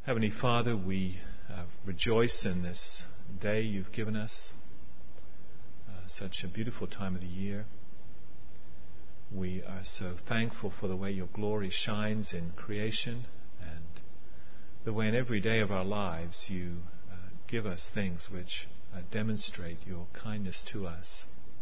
Heavenly Father, we rejoice in this day you've given us, such a beautiful time of the year. We are so thankful for the way your glory shines in creation and the way in every day of our lives you give us things which demonstrate your kindness to us.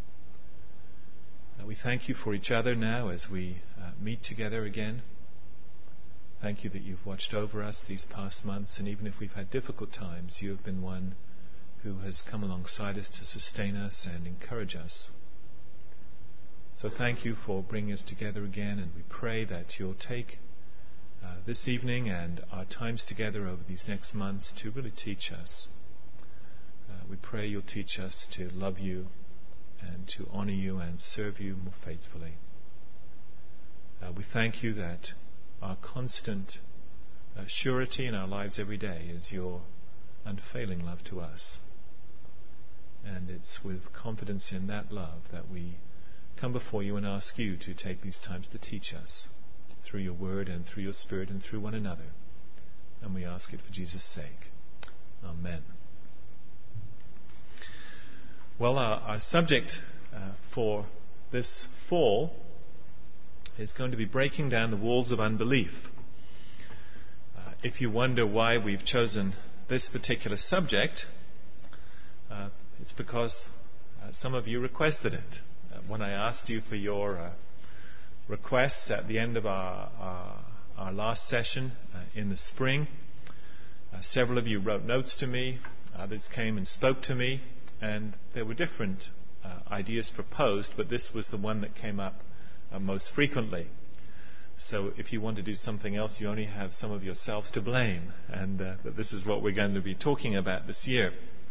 We thank you for each other now as we meet together again. Thank you that you've watched over us these past months, and even if we've had difficult times, you have been one who has come alongside us to sustain us and encourage us. So thank you for bringing us together again, and we pray that you'll take this evening and our times together over these next months to really teach us. We pray you'll teach us to love you and to honor you and serve you more faithfully. We thank you that our constant surety in our lives every day is your unfailing love to us. And it's with confidence in that love that we come before you and ask you to take these times to teach us through your word and through your spirit and through one another. And we ask it for Jesus' sake. Amen. Well, our subject for this fall is going to be breaking down the walls of unbelief. If you wonder why we've chosen this particular subject, it's because some of you requested it. When I asked you for your requests at the end of our last session in the spring, several of you wrote notes to me, others came and spoke to me, and there were different ideas proposed, but this was the one that came up most frequently. So if you want to do something else, you only have some of yourselves to blame, and that this is what we're going to be talking about this year.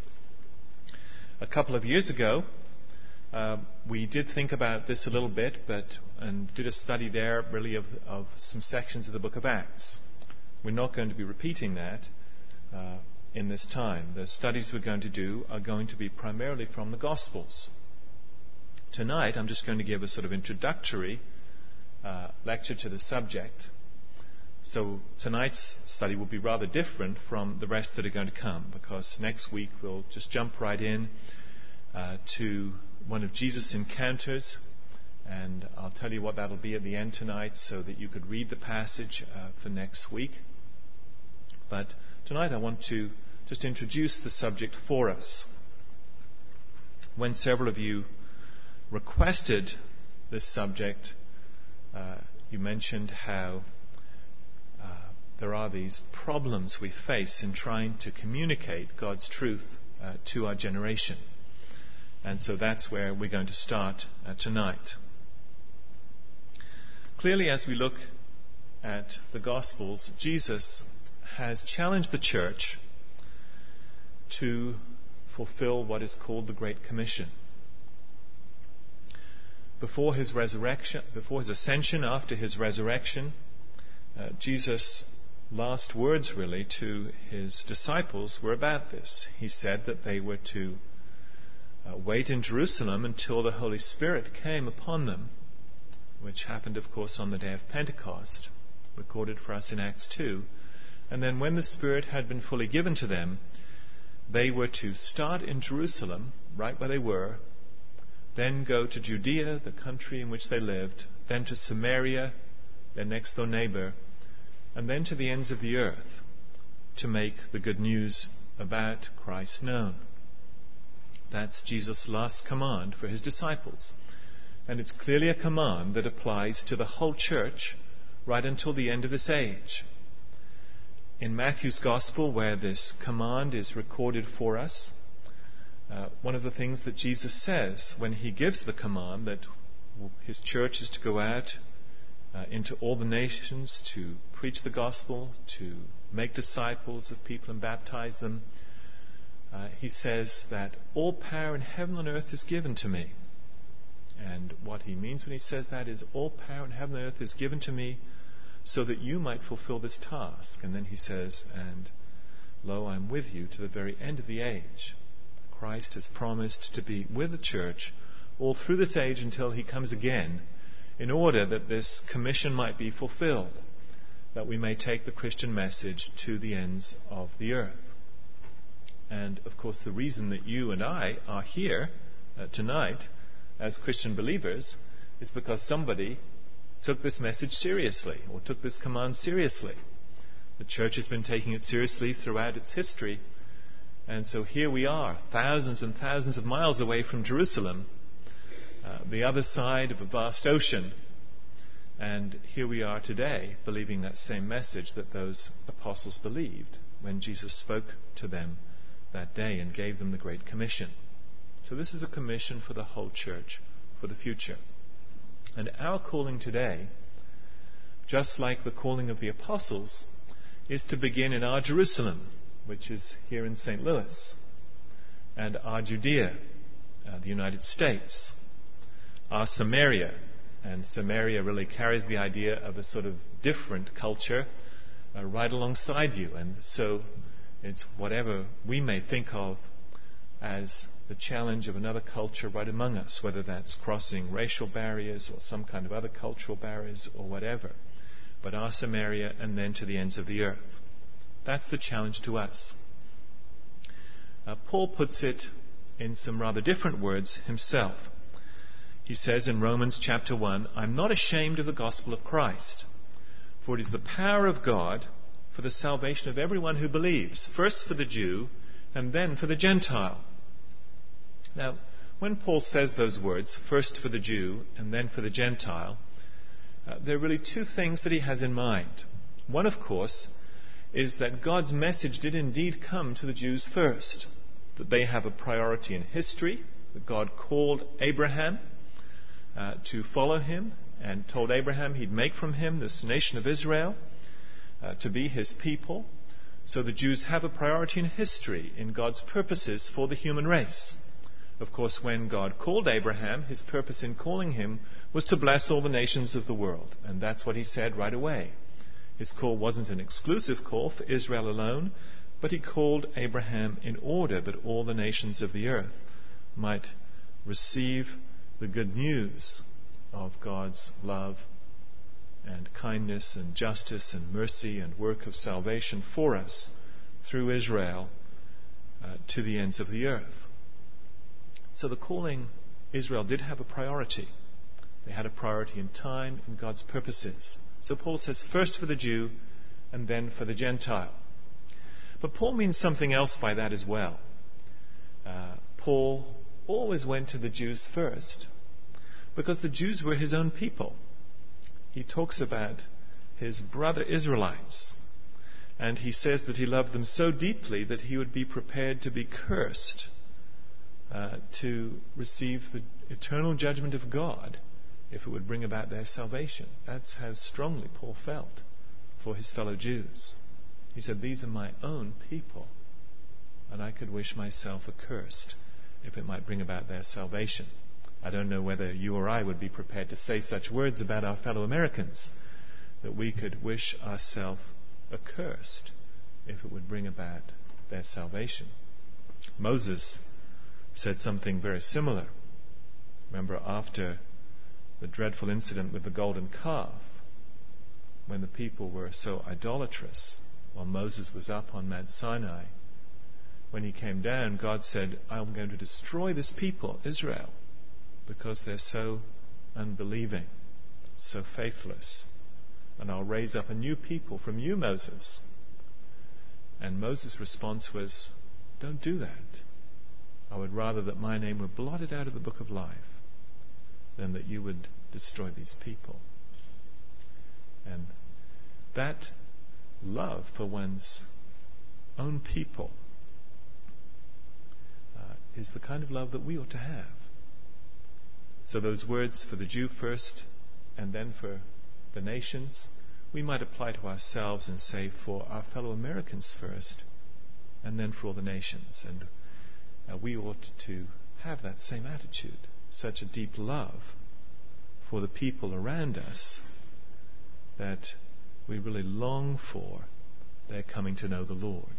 A couple of years ago, we did think about this a little bit, and did a study there really of some sections of the book of Acts. We're not going to be repeating that in this time. The studies we're going to do are going to be primarily from the Gospels. Tonight, I'm just going to give a sort of introductory lecture to the subject. So tonight's study will be rather different from the rest that are going to come, because next week we'll just jump right in to one of Jesus' encounters, and I'll tell you what that'll be at the end tonight so that you could read the passage for next week. But tonight I want to just introduce the subject for us. When several of you requested this subject, you mentioned how there are these problems we face in trying to communicate God's truth to our generation. And so that's where we're going to start tonight. Clearly, as we look at the Gospels, Jesus has challenged the church to fulfill what is called the Great Commission. Before his ascension, after his resurrection, Jesus' last words really to his disciples were about this. He said that they were to wait in Jerusalem until the Holy Spirit came upon them, which happened, of course, on the day of Pentecost, recorded for us in Acts 2. And then when the Spirit had been fully given to them, they were to start in Jerusalem, right where they were, then go to Judea, the country in which they lived, then to Samaria, their next door neighbor, and then to the ends of the earth to make the good news about Christ known. That's Jesus' last command for his disciples. And it's clearly a command that applies to the whole church right until the end of this age. In Matthew's Gospel, where this command is recorded for us, one of the things that Jesus says when he gives the command that his church is to go out into all the nations to preach the gospel, to make disciples of people and baptize them, he says that all power in heaven and earth is given to me. And what he means when he says that is all power in heaven and earth is given to me so that you might fulfill this task. And then he says, and lo, I'm with you to the very end of the age. Christ has promised to be with the church all through this age until he comes again, in order that this commission might be fulfilled. that we may take the Christian message to the ends of the earth. And, of course, the reason that you and I are here tonight as Christian believers is because somebody took this message seriously, or took this command seriously. The church has been taking it seriously throughout its history. And so here we are, thousands and thousands of miles away from Jerusalem, the other side of a vast ocean. And here we are today, believing that same message that those apostles believed when Jesus spoke to them that day and gave them the Great Commission. So this is a commission for the whole church for the future. And our calling today, just like the calling of the apostles, is to begin in our Jerusalem, which is here in St. Louis, and our Judea, the United States, our Samaria, and Samaria really carries the idea of a sort of different culture right alongside you. And so it's whatever we may think of as the challenge of another culture right among us, whether that's crossing racial barriers or some kind of other cultural barriers or whatever. But our Samaria and then to the ends of the earth. That's the challenge to us. Paul puts it in some rather different words himself. He says in Romans chapter 1, I'm not ashamed of the gospel of Christ, for it is the power of God for the salvation of everyone who believes, first for the Jew and then for the Gentile. Now, when Paul says those words, first for the Jew and then for the Gentile, there are really two things that he has in mind. One, of course, is that God's message did indeed come to the Jews first, that they have a priority in history, that God called Abraham to follow him and told Abraham he'd make from him this nation of Israel to be his people. So the Jews have a priority in history in God's purposes for the human race. Of course, when God called Abraham, his purpose in calling him was to bless all the nations of the world. And that's what he said right away. His call wasn't an exclusive call for Israel alone, but he called Abraham in order that all the nations of the earth might receive the good news of God's love and kindness and justice and mercy and work of salvation for us through Israel to the ends of the earth. So the calling, Israel did have a priority. They had a priority in time, in God's purposes. So Paul says first for the Jew and then for the Gentile. But Paul means something else by that as well. Paul always went to the Jews first because the Jews were his own people. He talks about his brother Israelites, and he says that he loved them so deeply that he would be prepared to be cursed to receive the eternal judgment of God if it would bring about their salvation. That's how strongly Paul felt for his fellow Jews. He said, these are my own people, and I could wish myself accursed if it might bring about their salvation. I don't know whether you or I would be prepared to say such words about our fellow Americans, that we could wish ourselves accursed if it would bring about their salvation. Moses said something very similar. Remember, after the dreadful incident with the golden calf, when the people were so idolatrous, while Moses was up on Mount Sinai, when he came down, God said, I'm going to destroy this people, Israel, because they're so unbelieving, so faithless. And I'll raise up a new people from you, Moses. And Moses' response was, don't do that. I would rather that my name were blotted out of the book of life than that you would destroy these people. And that love for one's own people is the kind of love that we ought to have. So those words for the Jew first and then for the nations, we might apply to ourselves and say for our fellow Americans first and then for all the nations. And we ought to have that same attitude, such a deep love for the people around us that we really long for their coming to know the Lord.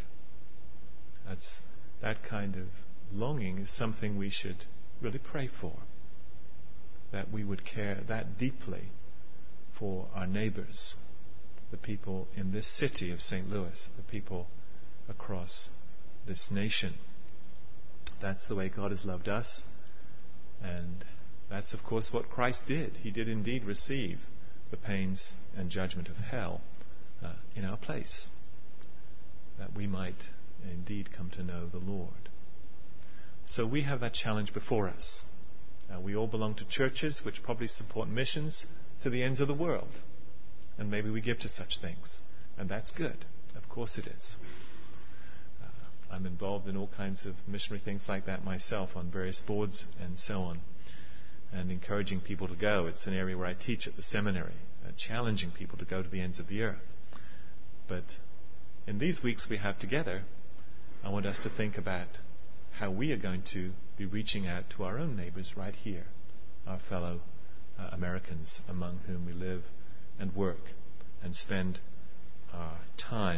That kind of longing is something we should really pray for, that we would care that deeply for our neighbors, the people in this city of St. Louis, the people across this nation. That's the way God has loved us, and that's of course what Christ did. He did indeed receive the pains and judgment of hell in our place, that we might indeed come to know the Lord. So we have that challenge before us. We all belong to churches which probably support missions to the ends of the world, and maybe we give to such things, and that's good. Of course it is. I'm involved in all kinds of missionary things like that myself on various boards and so on, and encouraging people to go. It's an area where I teach at the seminary, challenging people to go to the ends of the earth. But in these weeks we have together, I want us to think about how we are going to be reaching out to our own neighbors right here, our fellow Americans among whom we live and work and spend our time.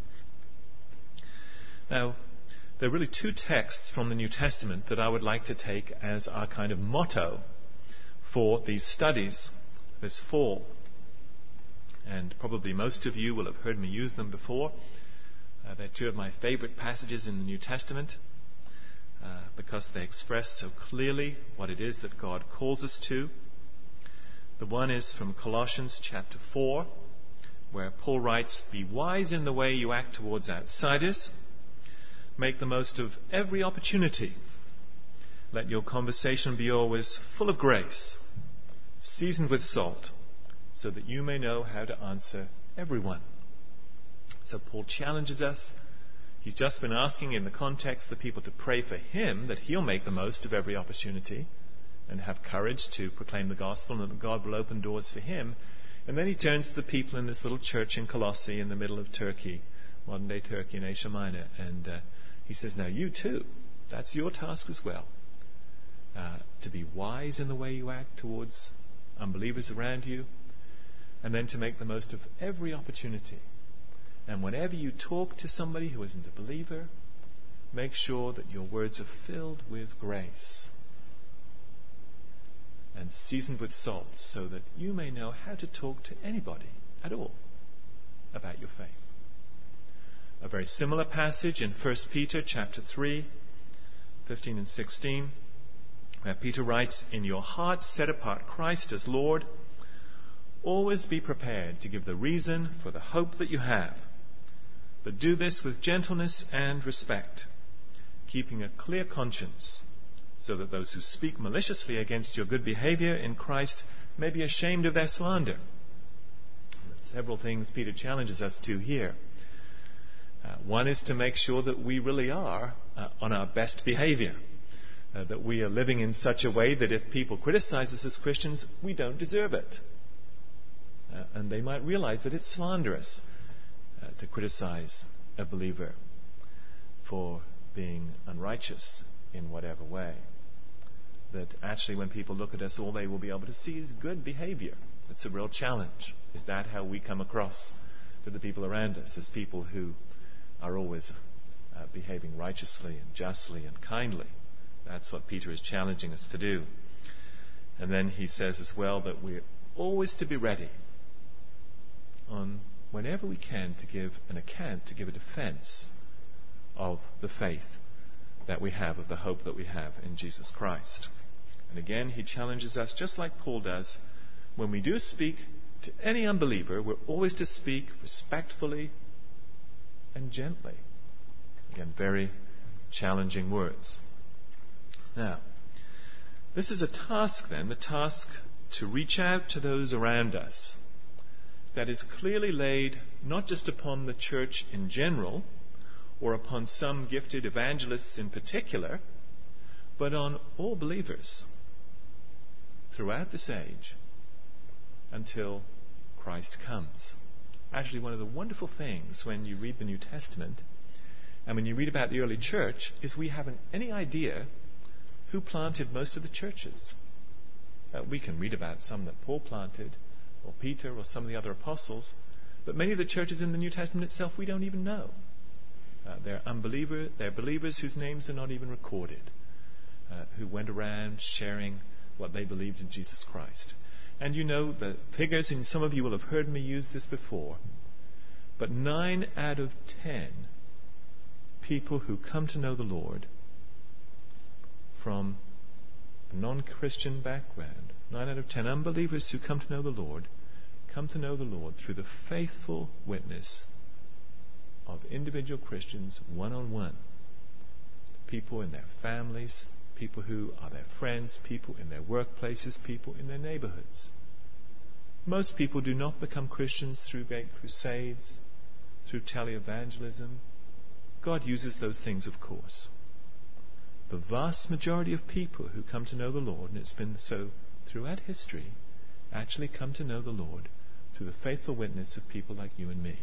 Now, there are really two texts from the New Testament that I would like to take as our kind of motto for these studies this fall. And probably most of you will have heard me use them before. They're two of my favorite passages in the New Testament because they express so clearly what it is that God calls us to. The one is from Colossians chapter 4, where Paul writes, "Be wise in the way you act towards outsiders. Make the most of every opportunity. Let your conversation be always full of grace, seasoned with salt, so that you may know how to answer everyone." So Paul challenges us. He's just been asking in the context the people to pray for him that he'll make the most of every opportunity and have courage to proclaim the gospel and that God will open doors for him. And then he turns to the people in this little church in Colossae in the middle of Turkey, modern-day Turkey in Asia Minor, and he says, now you too, that's your task as well, to be wise in the way you act towards unbelievers around you, and then to make the most of every opportunity. And whenever you talk to somebody who isn't a believer, make sure that your words are filled with grace and seasoned with salt, so that you may know how to talk to anybody at all about your faith. A very similar passage in 1 Peter chapter 3, 15 and 16, where Peter writes, "In your hearts set apart Christ as Lord. Always be prepared to give the reason for the hope that you have. But do this with gentleness and respect, keeping a clear conscience, so that those who speak maliciously against your good behavior in Christ may be ashamed of their slander." Several things Peter challenges us to here. One is to make sure that we really are on our best behavior, that we are living in such a way that if people criticize us as Christians, we don't deserve it. And they might realize that it's slanderous to criticize a believer for being unrighteous in whatever way. That actually when people look at us, all they will be able to see is good behavior. It's a real challenge. Is that how we come across to the people around us, as people who are always behaving righteously and justly and kindly? That's what Peter is challenging us to do. And then he says as well that we're always to be ready on whenever we can to give an account, to give a defense of the faith that we have, of the hope that we have in Jesus Christ. And again, he challenges us, just like Paul does, when we do speak to any unbeliever, we're always to speak respectfully and gently. Again, very challenging words. Now, this is a task then, the task to reach out to those around us, that is clearly laid not just upon the church in general, or upon some gifted evangelists in particular, but on all believers throughout this age until Christ comes. Actually, one of the wonderful things when you read the New Testament and when you read about the early church is we haven't any idea who planted most of the churches. We can read about some that Paul planted, or Peter, or some of the other apostles, but many of the churches in the New Testament itself we don't even know. They're believers whose names are not even recorded, who went around sharing what they believed in Jesus Christ. And you know the figures, and some of you will have heard me use this before, But 9 out of 10 people who come to know the Lord from a non-Christian background, 9 out of 10 unbelievers who come to know the Lord, come to know the Lord through the faithful witness of individual Christians one-on-one. People in their families, people who are their friends, people in their workplaces, people in their neighborhoods. Most people do not become Christians through great crusades, through televangelism. God uses those things, of course. The vast majority of people who come to know the Lord, and it's been so throughout history, actually come to know the Lord through the faithful witness of people like you and me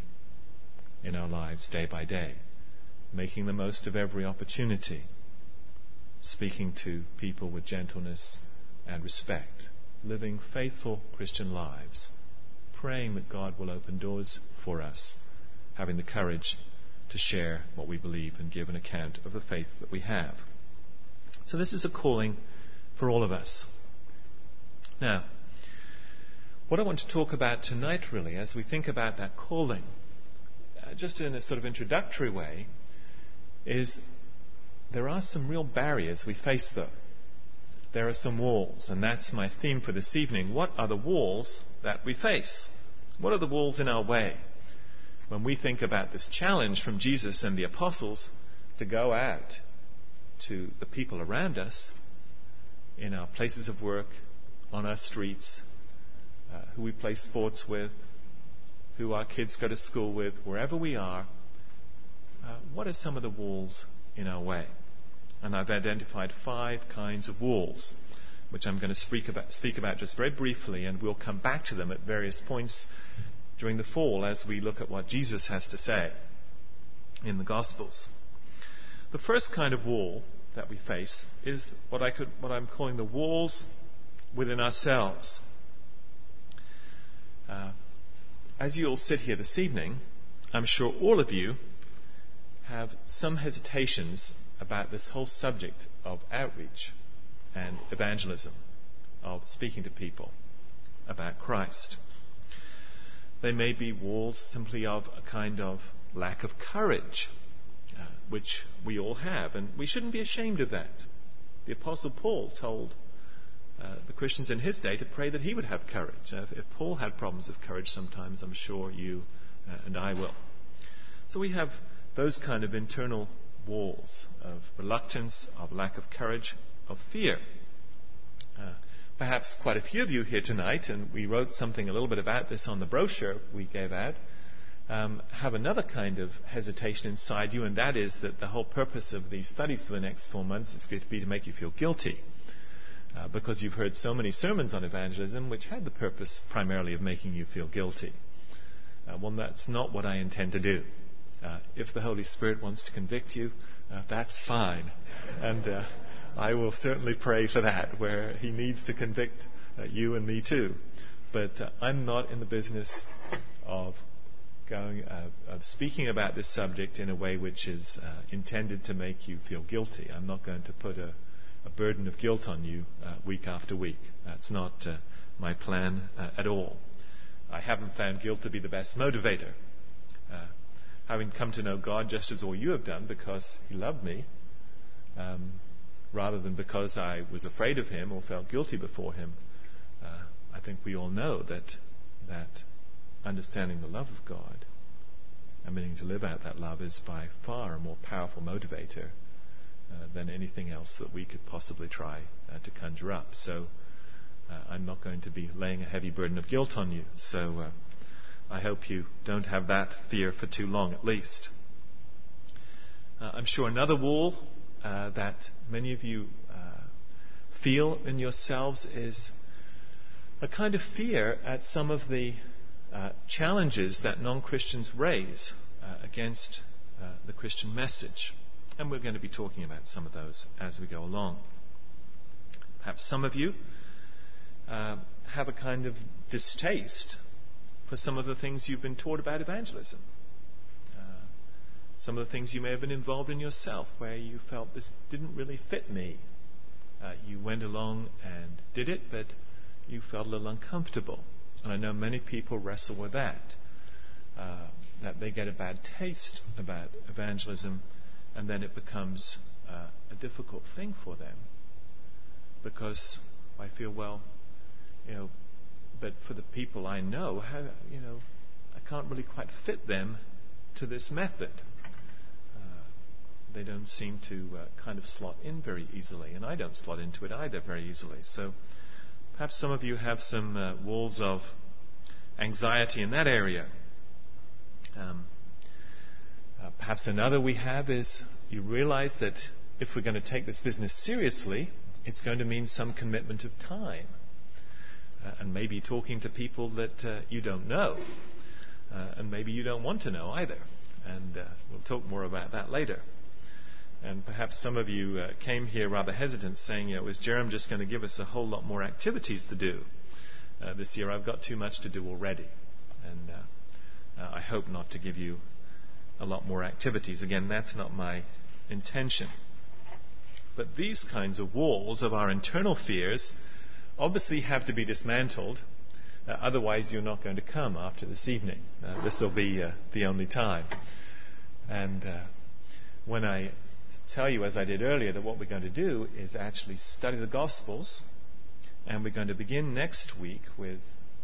in our lives day by day, making the most of every opportunity, speaking to people with gentleness and respect, living faithful Christian lives, praying that God will open doors for us, having the courage to share what we believe and give an account of the faith that we have. So this is a calling for all of us. Now, what I want to talk about tonight really, as we think about that calling, just in a sort of introductory way, is there are some real barriers we face though. There are some walls, and that's my theme for this evening. What are the walls that we face? What are the walls in our way? When we think about this challenge from Jesus and the apostles to go out to the people around us, in our places of work, on our streets, who we play sports with, who our kids go to school with, wherever we are, what are some of the walls in our way? And I've identified 5 kinds of walls, which I'm going to speak about just very briefly, and we'll come back to them at various points during the fall as we look at what Jesus has to say in the Gospels. The first kind of wall that we face is what I'm calling the walls within ourselves. As you'll sit here this evening, I'm sure all of you have some hesitations about this whole subject of outreach and evangelism, of speaking to people about Christ. They may be walls simply of a kind of lack of courage, which we all have, and we shouldn't be ashamed of that. The Apostle Paul told the Christians in his day to pray that he would have courage. If Paul had problems of courage sometimes, I'm sure you and I will. So we have those kind of internal walls of reluctance, of lack of courage, of fear. Perhaps quite a few of you here tonight, and we wrote something a little bit about this on the brochure we gave out, have another kind of hesitation inside you, and that is that the whole purpose of these studies for the next 4 months is going to be to make you feel guilty. Because you've heard so many sermons on evangelism which had the purpose primarily of making you feel guilty. Well, that's not what I intend to do. If the Holy Spirit wants to convict you, that's fine. And I will certainly pray for that, where He needs to convict you and me too. But I'm not in the business of speaking about this subject in a way which is intended to make you feel guilty. I'm not going to put a burden of guilt on you week after week. That's not my plan at all. I haven't found guilt to be the best motivator. Having come to know God just as all you have done, because He loved me, rather than because I was afraid of Him or felt guilty before Him, I think we all know that understanding the love of God and beginning to live out that love is by far a more powerful motivator than anything else that we could possibly try to conjure up. So I'm not going to be laying a heavy burden of guilt on you. So I hope you don't have that fear for too long, at least. I'm sure another wall that many of you feel in yourselves is a kind of fear at some of the challenges that non-Christians raise against the Christian message. And we're going to be talking about some of those as we go along. Perhaps some of you have a kind of distaste for some of the things you've been taught about evangelism. Some of the things you may have been involved in yourself, where you felt this didn't really fit me. You went along and did it, but you felt a little uncomfortable. And I know many people wrestle with that. that they get a bad taste about evangelism, and then it becomes a difficult thing for them, because I feel, well, but for the people I know, I can't really quite fit them to this method. They don't seem to kind of slot in very easily, and I don't slot into it either very easily. So perhaps some of you have some walls of anxiety in that area. Perhaps another we have is you realize that if we're going to take this business seriously, it's going to mean some commitment of time. And maybe talking to people that you don't know. And maybe you don't want to know either. And we'll talk more about that later. And perhaps some of you came here rather hesitant, saying, is Jerem just going to give us a whole lot more activities to do this year? I've got too much to do already. And I hope not to give you a lot more activities. Again, that's not my intention. But these kinds of walls of our internal fears obviously have to be dismantled. Otherwise, you're not going to come after this evening. This will be the only time. And when I tell you, as I did earlier, that what we're going to do is actually study the Gospels, and we're going to begin next week with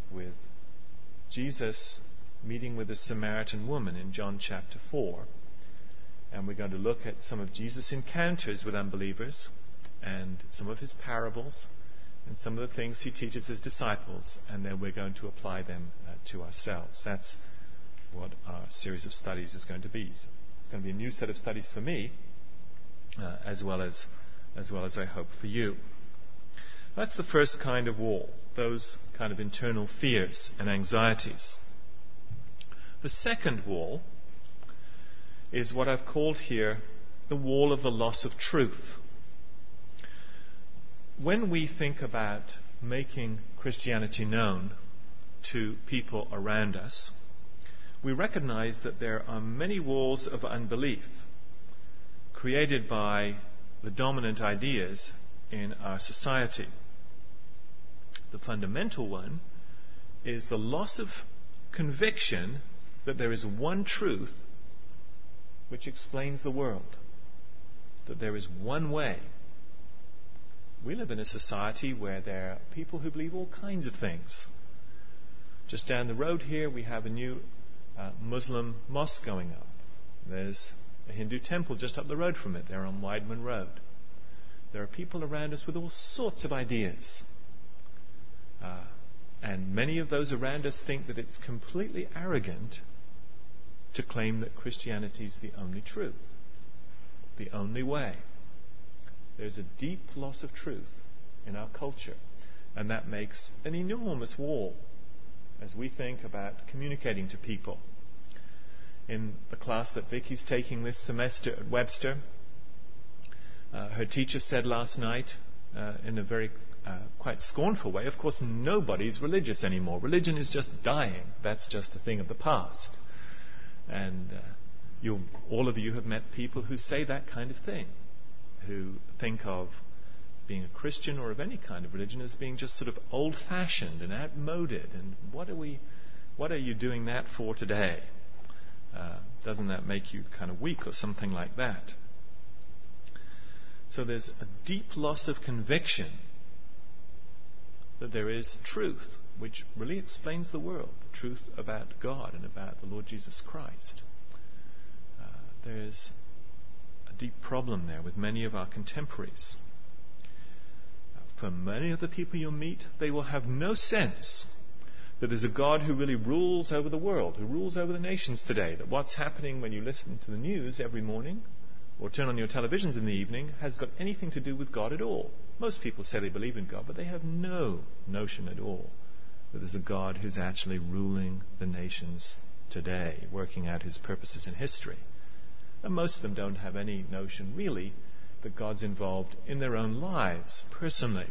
Jesus meeting with a Samaritan woman in John chapter 4. And we're going to look at some of Jesus' encounters with unbelievers and some of his parables and some of the things he teaches his disciples, and then we're going to apply them to ourselves. That's what our series of studies is going to be. So it's going to be a new set of studies for me, as well as I hope for you. That's the first kind of wall, those kind of internal fears and anxieties. The second wall is what I've called here the wall of the loss of truth. When we think about making Christianity known to people around us, we recognize that there are many walls of unbelief created by the dominant ideas in our society. The fundamental one is the loss of conviction that there is one truth which explains the world, that there is one way. We live in a society where there are people who believe all kinds of things. Just down the road here, we have a new Muslim mosque going up. There's a Hindu temple just up the road from it, there on Wideman Road. There are people around us with all sorts of ideas. And many of those around us think that it's completely arrogant to claim that Christianity is the only truth, the only way. There's a deep loss of truth in our culture, and that makes an enormous wall as we think about communicating to people. In the class that Vicky's taking this semester at Webster, her teacher said last night, in a very quite scornful way, of course nobody's religious anymore. Religion is just dying. That's just a thing of the past. And all of you have met people who say that kind of thing, who think of being a Christian or of any kind of religion as being just sort of old-fashioned and outmoded. And what are you doing that for today? Doesn't that make you kind of weak or something like that? So there's a deep loss of conviction that there is truth which really explains the world, the truth about God and about the Lord Jesus Christ. There's a deep problem there with many of our contemporaries. For many of the people you'll meet, they will have no sense that there's a God who really rules over the world, who rules over the nations today, that what's happening when you listen to the news every morning or turn on your televisions in the evening has got anything to do with God at all. Most people say they believe in God, but they have no notion at all that there's a God who's actually ruling the nations today, working out his purposes in history. And most of them don't have any notion, really, that God's involved in their own lives, personally.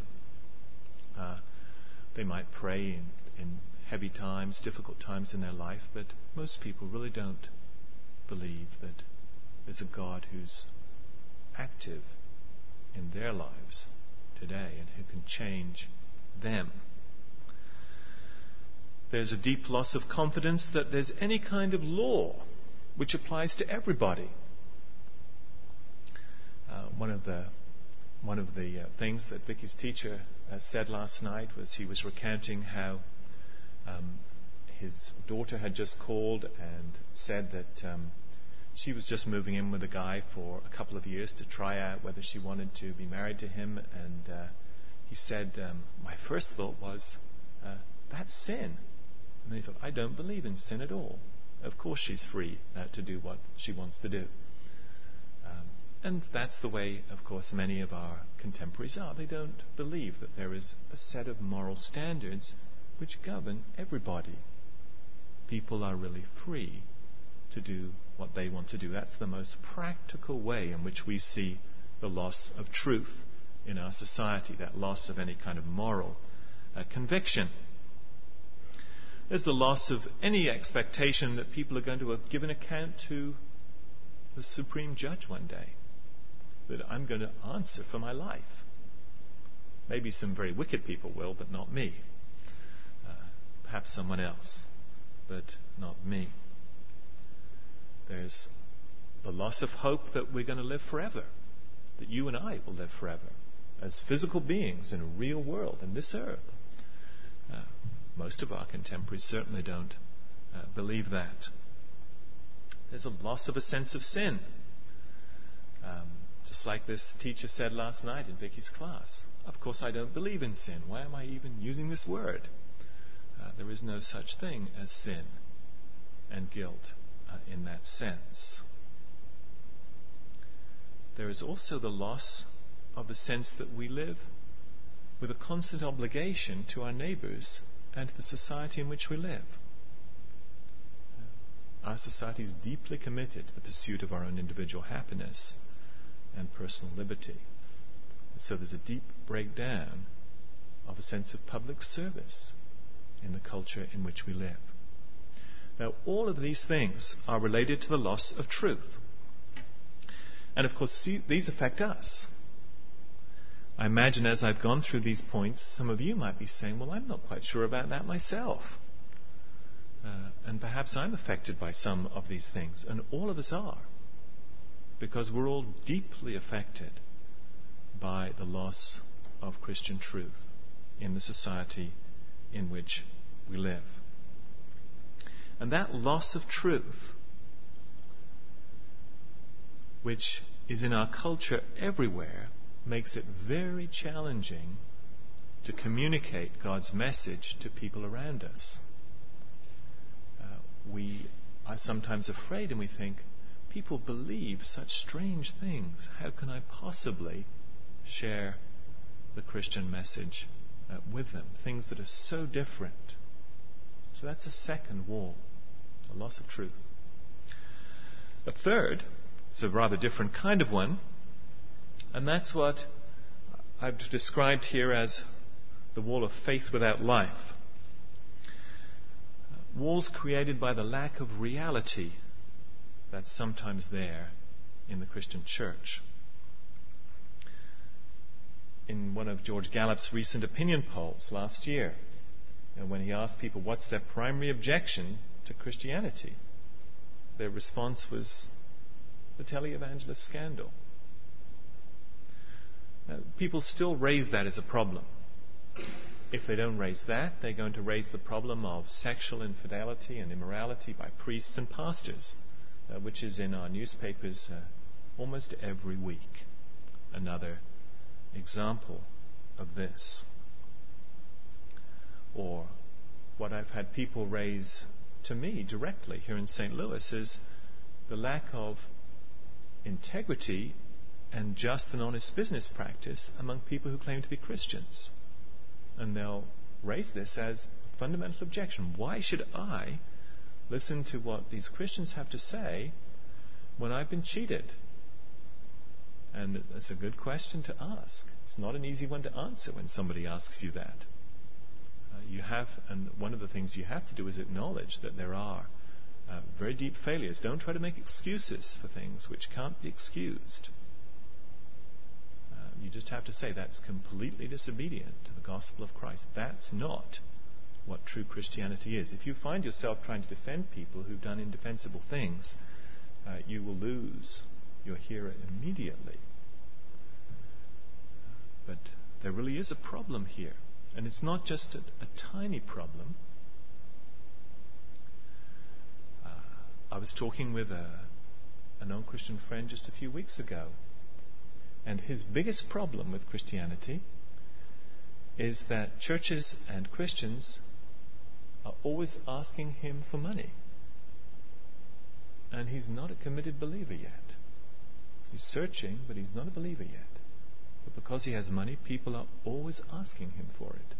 They might pray in heavy times, difficult times in their life, but most people really don't believe that there's a God who's active in their lives today and who can change them. There's a deep loss of confidence that there's any kind of law which applies to everybody. One of the things that Vicky's teacher said last night was he was recounting how his daughter had just called and said that she was just moving in with a guy for a couple of years to try out whether she wanted to be married to him. And he said, my first thought was, that's sin. And then he thought, I don't believe in sin at all. Of course she's free to do what she wants to do. And that's the way, of course, many of our contemporaries are. They don't believe that there is a set of moral standards which govern everybody. People are really free to do what they want to do. That's the most practical way in which we see the loss of truth in our society, that loss of any kind of moral conviction. There's the loss of any expectation that people are going to give an account to the Supreme Judge one day, that I'm going to answer for my life. Maybe some very wicked people will, but not me. Perhaps someone else, but not me. There's the loss of hope that we're going to live forever, that you and I will live forever as physical beings in a real world, in this earth. Most of our contemporaries certainly don't believe that. There's a loss of a sense of sin. Just like this teacher said last night in Vicky's class. Of course I don't believe in sin. Why am I even using this word? There is no such thing as sin and guilt in that sense. There is also the loss of the sense that we live with a constant obligation to our neighbours and to the society in which we live. Our society is deeply committed to the pursuit of our own individual happiness and personal liberty. So there's a deep breakdown of a sense of public service in the culture in which we live. Now, all of these things are related to the loss of truth. And of course, these affect us. I imagine as I've gone through these points, some of you might be saying, well, I'm not quite sure about that myself. And perhaps I'm affected by some of these things. And all of us are. Because we're all deeply affected by the loss of Christian truth in the society in which we live. And that loss of truth, which is in our culture everywhere, makes it very challenging to communicate God's message to people around us. We are sometimes afraid and we think, people believe such strange things. How can I possibly share the Christian message with them? Things that are so different. So that's a second wall, a loss of truth. A third is a rather different kind of one, and that's what I've described here as the wall of faith without life. Walls created by the lack of reality that's sometimes there in the Christian church. In one of George Gallup's recent opinion polls last year, when he asked people what's their primary objection to Christianity, their response was the televangelist scandal. People still raise that as a problem. If they don't raise that, they're going to raise the problem of sexual infidelity and immorality by priests and pastors, which is in our newspapers almost every week. Another example of this. Or what I've had people raise to me directly here in St. Louis is the lack of integrity and just and honest business practice among people who claim to be Christians. And they'll raise this as a fundamental objection. Why should I listen to what these Christians have to say when I've been cheated? And it's a good question to ask. It's not an easy one to answer when somebody asks you that. And one of the things you have to do is acknowledge that there are very deep failures. Don't try to make excuses for things which can't be excused. You just have to say that's completely disobedient to the gospel of Christ. That's not what true Christianity is. If you find yourself trying to defend people who've done indefensible things, you will lose your hearer immediately. But there really is a problem here. And it's not just a tiny problem. I was talking with a non-Christian friend just a few weeks ago. And his biggest problem with Christianity is that churches and Christians are always asking him for money. And he's not a committed believer yet. He's searching, but he's not a believer yet. But because he has money, people are always asking him for it.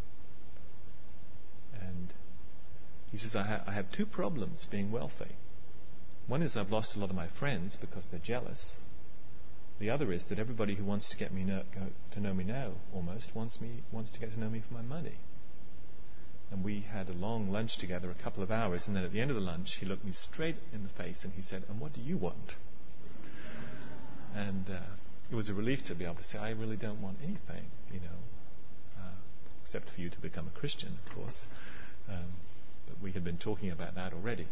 And he says, I have two problems being wealthy. One is I've lost a lot of my friends because they're jealous. The other is that everybody who wants to get to know me now almost wants to get to know me for my money. And we had a long lunch together, a couple of hours, and then at the end of the lunch, he looked me straight in the face and he said, "And what do you want?" And it was a relief to be able to say, "I really don't want anything, except for you to become a Christian, of course." But we had been talking about that already.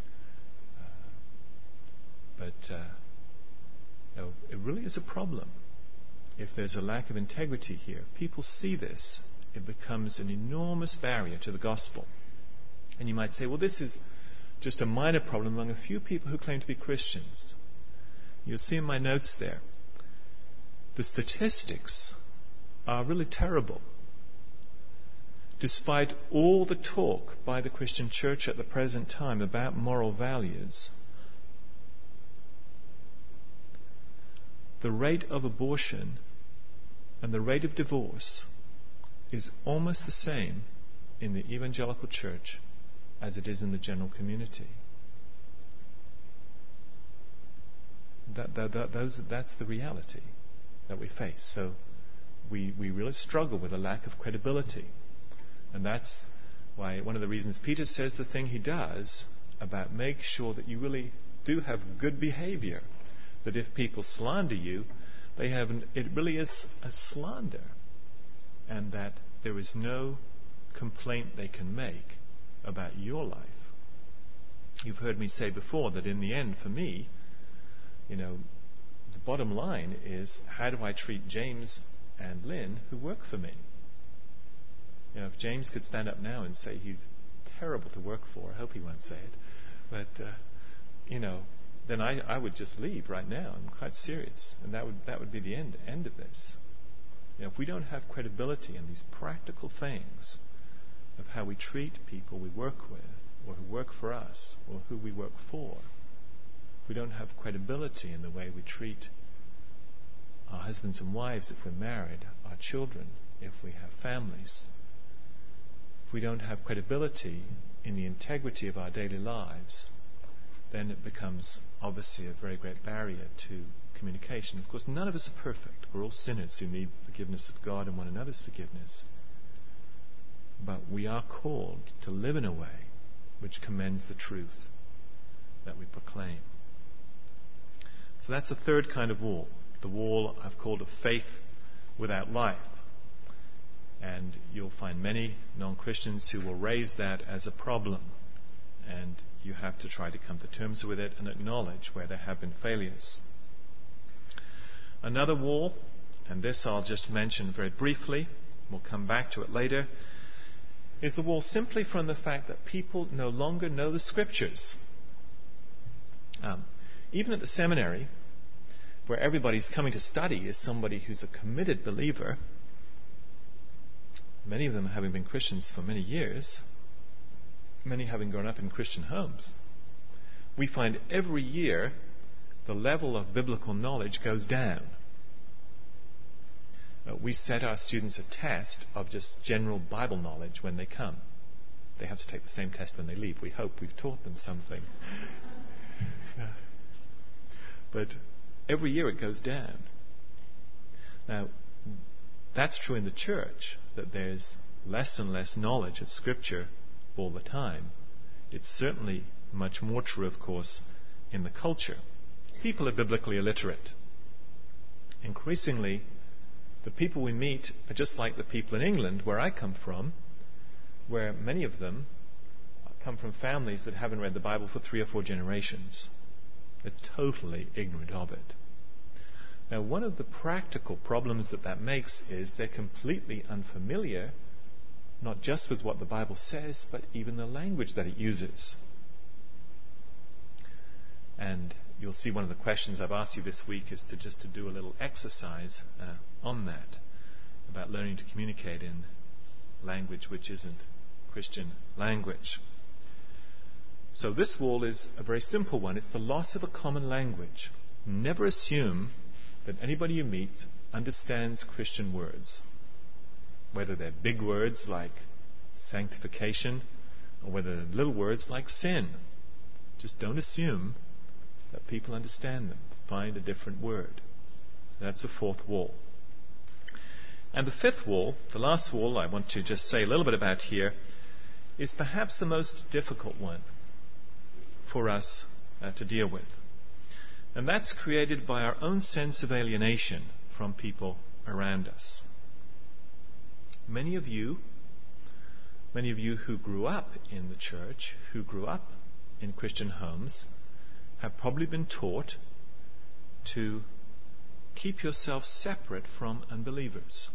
It really is a problem. If there's a lack of integrity here, people see this. It becomes an enormous barrier to the gospel. And you might say, well, this is just a minor problem among a few people who claim to be Christians. You'll see in my notes there, the statistics are really terrible. Despite all the talk by the Christian church at the present time about moral values, the rate of abortion and the rate of divorce is almost the same in the evangelical church as it is in the general community. That's the reality that we face. So we really struggle with a lack of credibility. And that's why one of the reasons Peter says the thing he does about make sure that you really do have good behavior. That if people slander you, it really is a slander. And that there is no complaint they can make about your life. You've heard me say before that in the end, for me, the bottom line is, how do I treat James and Lynn who work for me? If James could stand up now and say he's terrible to work for, I hope he won't say it, but, then I would just leave right now. I'm quite serious. And that would be the end of this. If we don't have credibility in these practical things of how we treat people we work with, or who work for us, or who we work for, if we don't have credibility in the way we treat our husbands and wives if we're married, our children if we have families, if we don't have credibility in the integrity of our daily lives, then it becomes obviously a very great barrier to communication. Of course, none of us are perfect. We're all sinners who need forgiveness of God and one another's forgiveness. But we are called to live in a way which commends the truth that we proclaim. So that's a third kind of wall. The wall I've called of faith without life. And you'll find many non-Christians who will raise that as a problem. And you have to try to come to terms with it and acknowledge where there have been failures. Another wall, and this I'll just mention very briefly, we'll come back to it later, is the wall simply from the fact that people no longer know the Scriptures. Even at the seminary, where everybody's coming to study is somebody who's a committed believer, many of them having been Christians for many years, many having grown up in Christian homes, we find every year the level of biblical knowledge goes down. We set our students a test of just general Bible knowledge when they come. They have to take the same test when they leave. We hope we've taught them something. But every year it goes down. Now, that's true in the church, that there's less and less knowledge of Scripture all the time. It's certainly much more true, of course, in the culture. People are biblically illiterate. Increasingly, the people we meet are just like the people in England, where I come from. where many of them come from families that haven't read the Bible for 3 or 4 generations. They're totally ignorant of it. Now, one of the practical problems that makes is they're completely unfamiliar, not just with what the Bible says, but even the language that it uses. And you'll see one of the questions I've asked you this week is to do a little exercise on that, about learning to communicate in language which isn't Christian language. So this wall is a very simple one. It's the loss of a common language. Never assume that anybody you meet understands Christian words, whether they're big words like sanctification or whether they're little words like sin. Just don't assume that people understand them. Find a different word. That's the fourth wall. And the fifth wall, the last wall I want to just say a little bit about here, is perhaps the most difficult one for us to deal with. And that's created by our own sense of alienation from people around us. Many of you who grew up in the church, who grew up in Christian homes, have probably been taught to keep yourself separate from unbelievers.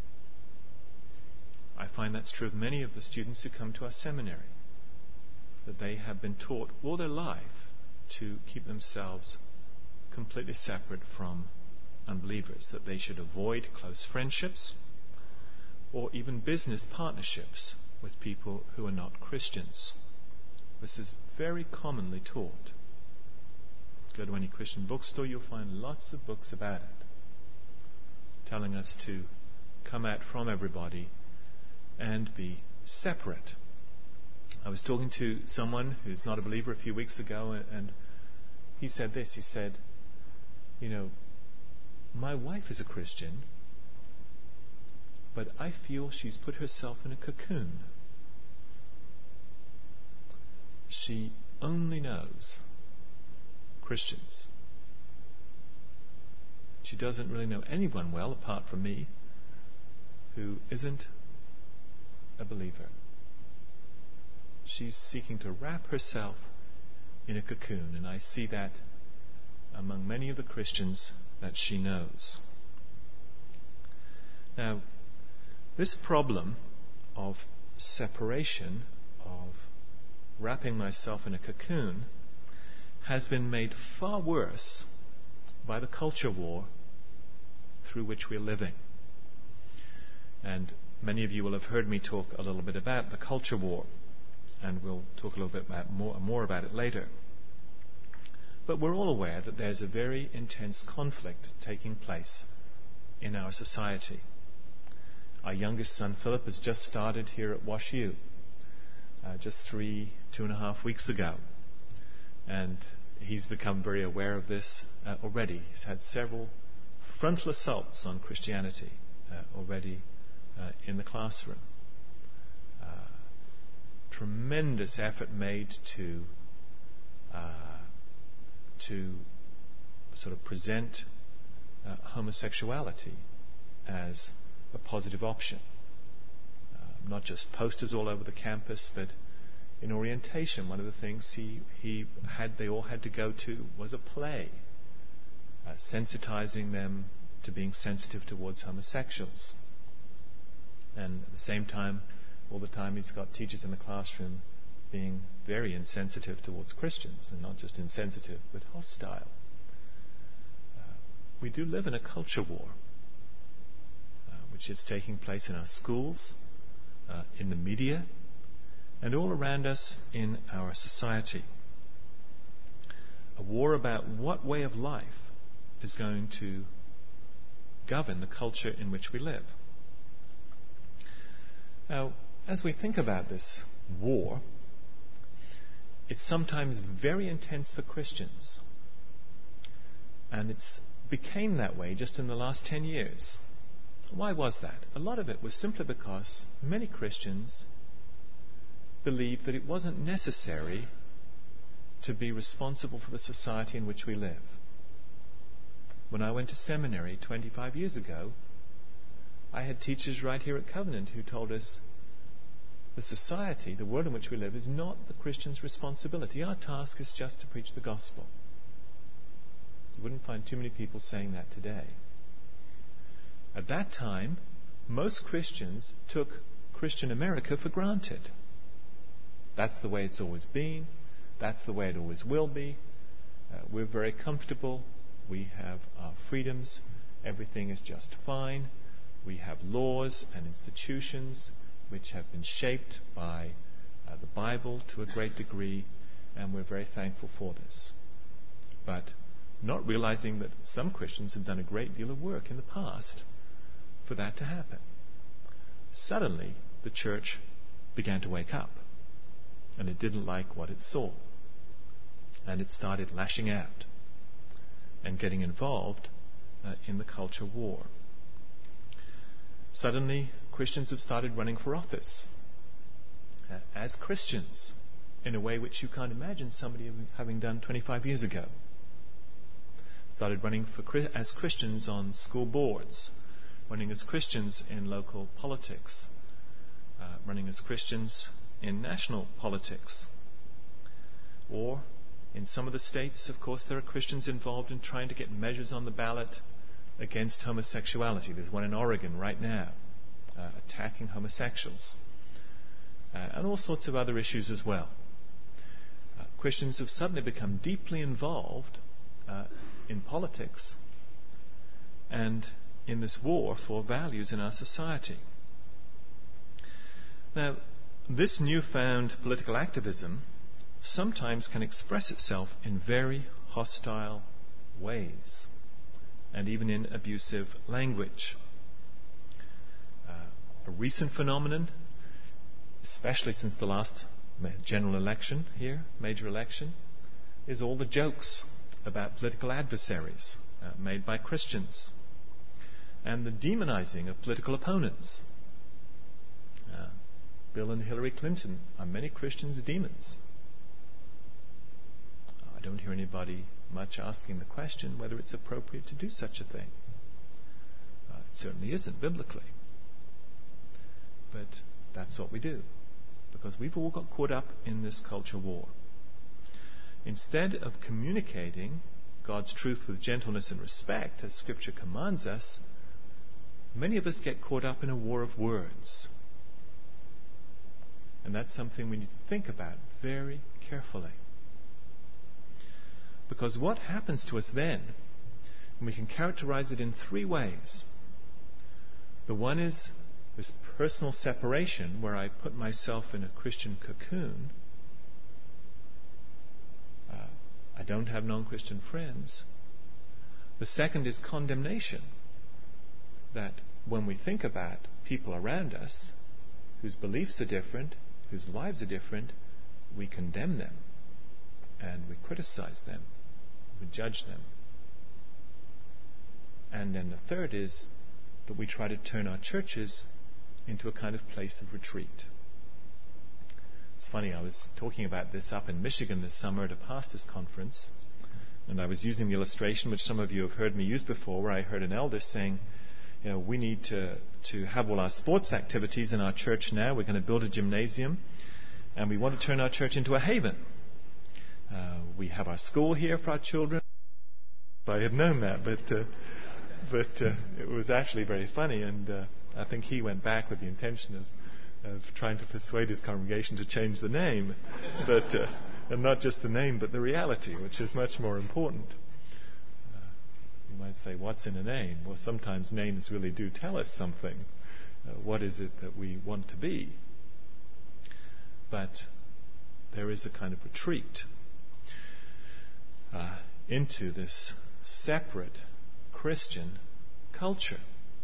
I find that's true of many of the students who come to our seminary, that they have been taught all their life to keep themselves completely separate from unbelievers, that they should avoid close friendships or even business partnerships with people who are not Christians. This is very commonly taught. Go to any Christian bookstore, you'll find lots of books about it, telling us to come out from everybody and be separate. I was talking to someone who's not a believer a few weeks ago, and he said this. He said, my wife is a Christian, but I feel she's put herself in a cocoon. She only knows Christians. She doesn't really know anyone well apart from me who isn't a believer. She's seeking to wrap herself in a cocoon, and I see that among many of the Christians that she knows. Now, this problem of separation, of wrapping myself in a cocoon, has been made far worse by the culture war through which we're living. And many of you will have heard me talk a little bit about the culture war, and we'll talk a little bit more about it later. But we're all aware that there's a very intense conflict taking place in our society. Our youngest son, Philip, has just started here at WashU, just 2.5 weeks ago. And he's become very aware of this already. He's had several frontal assaults on Christianity already in the classroom. Tremendous effort made to sort of present homosexuality as a positive option. Not just posters all over the campus, but in orientation, one of the things they all had to go to was a play, sensitizing them to being sensitive towards homosexuals. And at the same time, all the time he's got teachers in the classroom being very insensitive towards Christians, and not just insensitive, but hostile. We do live in a culture war, which is taking place in our schools, in the media, and all around us in our society. A war about what way of life is going to govern the culture in which we live. Now, as we think about this war, it's sometimes very intense for Christians. And it's became that way just in the last 10 years. Why was that? A lot of it was simply because many Christians believed that it wasn't necessary to be responsible for the society in which we live. When I went to seminary 25 years ago, I had teachers right here at Covenant who told us, the society, the world in which we live, is not the Christian's responsibility. Our task is just to preach the gospel. You wouldn't find too many people saying that today. At that time, most Christians took Christian America for granted. That's the way it's always been. That's the way it always will be. We're very comfortable. We have our freedoms. Everything is just fine. We have laws and institutions which have been shaped by the Bible to a great degree, and we're very thankful for this. But not realizing that some Christians have done a great deal of work in the past for that to happen. Suddenly, the church began to wake up, and it didn't like what it saw. And it started lashing out and getting involved in the culture war. Suddenly, Christians have started running for office as Christians in a way which you can't imagine somebody having done 25 years ago. Started running as Christians on school boards, running as Christians in local politics, running as Christians in national politics. Or, in some of the states, of course, there are Christians involved in trying to get measures on the ballot against homosexuality. There's one in Oregon right now, attacking homosexuals. And all sorts of other issues as well. Christians have suddenly become deeply involved in politics and in this war for values in our society. Now, this newfound political activism sometimes can express itself in very hostile ways and even in abusive language. A recent phenomenon, especially since the last general election here, major election, is all the jokes about political adversaries made by Christians and the demonizing of political opponents. Bill and Hillary Clinton are many Christians' demons. I don't hear anybody much asking the question whether it's appropriate to do such a thing. It certainly isn't biblically. But that's what we do, because we've all got caught up in this culture war. Instead of communicating God's truth with gentleness and respect, as Scripture commands us, many of us get caught up in a war of words. And that's something we need to think about very carefully. Because what happens to us then, and we can characterize it in three ways. The one is this personal separation, where I put myself in a Christian cocoon. I don't have non-Christian friends. The second is condemnation, that when we think about people around us whose beliefs are different, whose lives are different, we condemn them and we criticize them, we judge them. And then the third is that we try to turn our churches into a kind of place of retreat. It's funny, I was talking about this up in Michigan this summer at a pastors' conference, and I was using the illustration which some of you have heard me use before, where I heard an elder saying, we need to have all our sports activities in our church now. We're going to build a gymnasium, and we want to turn our church into a haven. We have our school here for our children. I had known that, but it was actually very funny, and I think he went back with the intention of trying to persuade his congregation to change the name, but and not just the name, but the reality, which is much more important. You might say, what's in a name? Well, sometimes names really do tell us something. What is it that we want to be? But there is a kind of retreat into this separate Christian culture.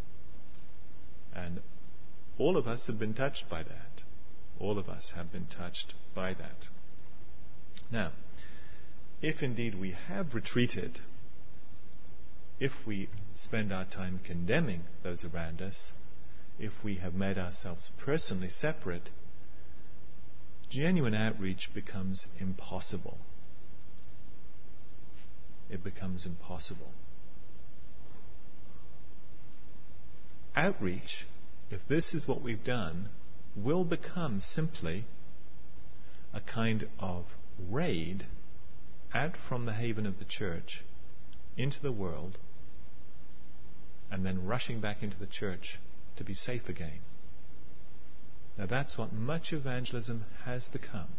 And all of us have been touched by that. All of us have been touched by that. Now, if indeed we have retreated, if we spend our time condemning those around us, if we have made ourselves personally separate, genuine outreach becomes impossible. It becomes impossible. Outreach, if this is what we've done, will become simply a kind of raid out from the haven of the church into the world, and then rushing back into the church to be safe again. Now that's what much evangelism has become.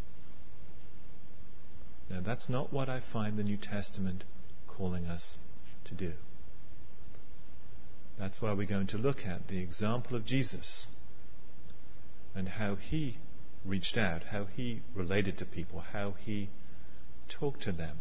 Now that's not what I find the New Testament calling us to do. That's why we're going to look at the example of Jesus and how he reached out, how he related to people, how he talked to them.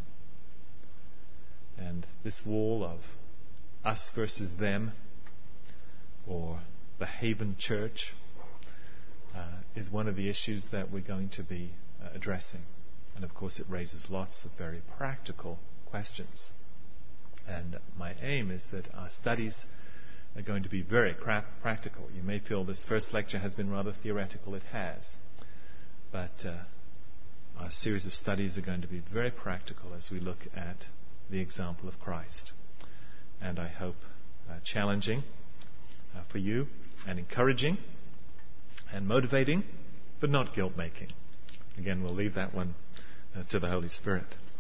And this wall of us versus them, or the Haven Church, is one of the issues that we're going to be addressing. And of course it raises lots of very practical questions. And my aim is that our studies are going to be very practical. You may feel this first lecture has been rather theoretical. It has. But our series of studies are going to be very practical as we look at the example of Christ. And I hope challenging for you, and encouraging and motivating, but not guilt-making. Again, we'll leave that one to the Holy Spirit.